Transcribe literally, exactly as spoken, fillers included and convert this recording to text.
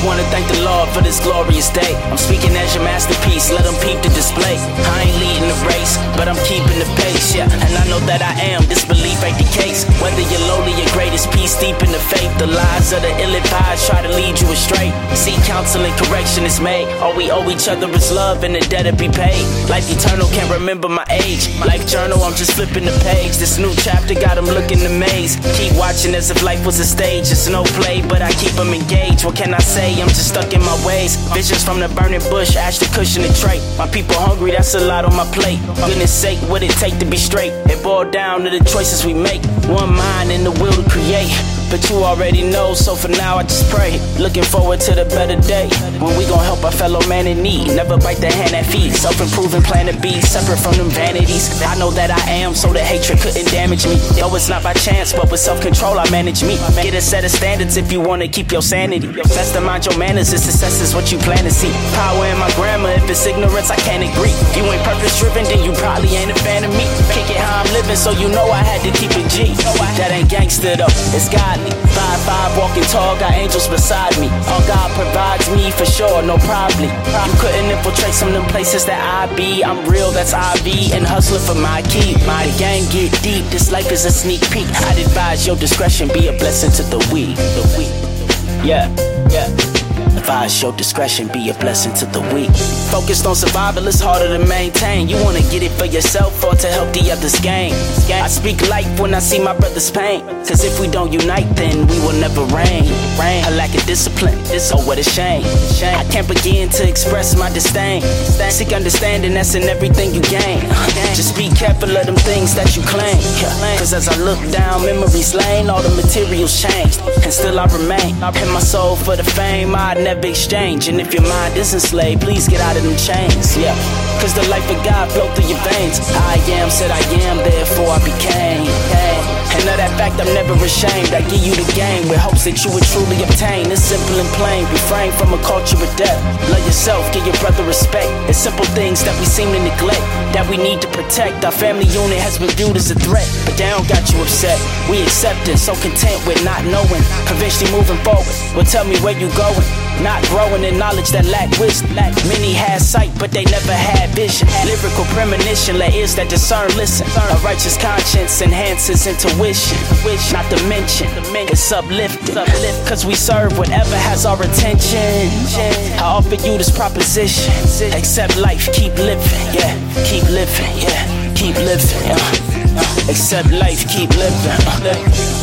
wanna thank the Lord for this glorious day. I'm speaking as your masterpiece, let them peep the display. I ain't leading the race, but I'm keeping the pace, yeah. And I know that I am, this belief ain't the case. Whether you're lowly or greatest peace deep in the faith, the lies of the ill-advised try to lead you astray. See, counsel and correction is made. All we owe each other is love and the debt to be paid. Life eternal, can't remember my age. Life journal, I'm just flipping the page. This new chapter got them looking amazed. Keep watching as if life was a stage. It's no play, but I keep them engaged. What can I say? I'm just stuck in my ways. Visions from the burning bush, ash the cushion and tray. My people hungry, that's a lot on my plate. Goodness sake, what it take to be straight? It boiled down to the choices we make. One mind and the will to create. But you already know, so for now I just pray. Looking forward to the better day, when we gon' help our fellow man in need. Never bite the hand that feeds. Self-improving plan to be separate from them vanities. I know that I am, so the hatred couldn't damage me. Though it's not by chance, but with self-control I manage me. Get a set of standards if you wanna keep your sanity. Best to mind your manners, if success is what you plan to see. Power in my grammar, if it's ignorance I can't agree. You ain't purpose driven, then you probably ain't a fan of me. Kick it how I'm living, so you know I had to keep it G. That ain't gangster though, it's godly. Five, five, walking tall, got angels beside me. All God provides me for sure, no probably. You couldn't infiltrate some of them places that I be. I'm real, that's I V, and hustling for my key. My gang get deep, this life is a sneak peek. I'd advise your discretion, be a blessing to the weak. The weak. Yeah, yeah. Advise your discretion, be a blessing to the weak. Focused on survival, it's harder to maintain. You wanna get it for yourself or to help the others gain. I speak life when I see my brother's pain. Cause if we don't unite, then we will never reign. A lack of discipline, it's oh what a shame. I can't begin to express my disdain. Seek understanding, that's in everything you gain. Just be careful of them things that you claim. Cause as I look down memory's lane, all the materials changed, and still I remain. In my soul for the fame I never exchange. And if your mind is enslaved, please get out of them chains, yeah. Cause the life of God flow through your veins. I am, said I am, therefore I became, hey. And of that fact I'm never ashamed. I give you the game with hopes that you would truly obtain. It's simple and plain, refrain from a culture of death. Love yourself, give your brother respect. It's simple things that we seem to neglect, that we need to protect. Our family unit has been viewed as a threat, but they don't got you upset. We accept it, so content with not knowing. Convinced you moving forward, well tell me where you going. Not growing in knowledge that lack wisdom. Many had sight, but they never had vision. Lyrical premonition, let ears that discern listen. A righteous conscience enhances intuition. Not to mention, it's uplifted. Cause we serve whatever has our attention. I offer you this proposition. Accept life, keep living, yeah. Keep living, yeah. Keep living, yeah. Accept life, keep living.